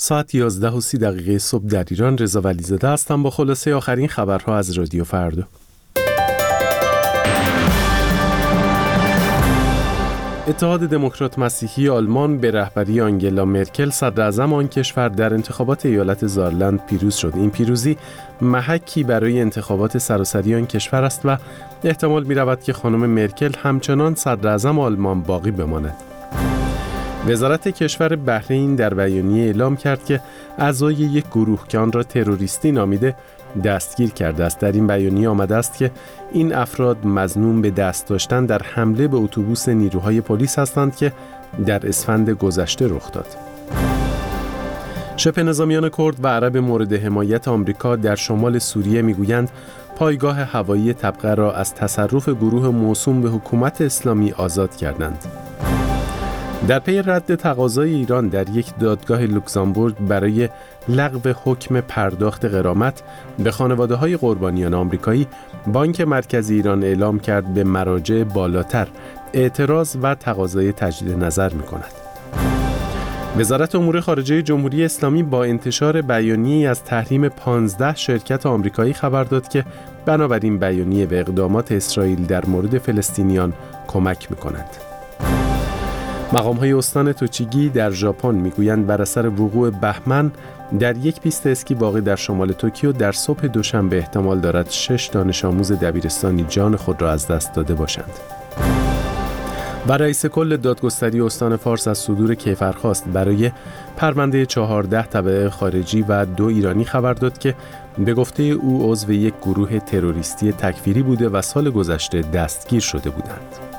ساعت 11:30 صبح در ایران. رضا ولیزاده هستم با خلاصه آخرین خبرها از رادیو فردا. اتحاد دموکرات مسیحی آلمان به رهبری آنگلا مرکل صدراعظم آن کشور در انتخابات ایالت زارلند پیروز شد. این پیروزی محکی برای انتخابات سراسری آن کشور است و احتمال می‌رود که خانم مرکل همچنان صدراعظم آلمان باقی بماند. وزارت کشور بحرین در بیانیه اعلام کرد که اعضای یک گروه که آن را تروریستی نامیده دستگیر کرده است. در این بیانیه آمده است که این افراد مظنون به دست داشتن در حمله به اتوبوس نیروهای پلیس هستند که در اسفند گذشته رخ داد. شبه نظامیان کرد و عرب مورد حمایت آمریکا در شمال سوریه میگویند پایگاه هوایی طبقه را از تصرف گروه موسوم به حکومت اسلامی آزاد کردند. در پی رد تقاضای ایران در یک دادگاه لوکزامبورگ برای لغو حکم پرداخت غرامت به خانواده‌های قربانیان آمریکایی، بانک مرکزی ایران اعلام کرد به مراجع بالاتر اعتراض و تقاضای تجدید نظر می‌کند. وزارت امور خارجه جمهوری اسلامی با انتشار بیانیه‌ای از تحریم 15 شرکت آمریکایی خبر داد که بنابراین بیانیه به اقدامات اسرائیل در مورد فلسطینیان کمک می‌کند. مقام‌های استان توچیگی در ژاپن میگویند بر اثر وقوع بهمن در یک پیست اسکی واقع در شمال توکیو در صبح دوشنبه احتمال دارد 6 دانش آموز دبیرستانی جان خود را از دست داده باشند. و رئیس کل دادگستری استان فارس از صدور کیفرخواست برای پرونده 14 تبع خارجی و 2 ایرانی خبر داد که به گفته او عضو یک گروه تروریستی تکفیری بوده و سال گذشته دستگیر شده بودند.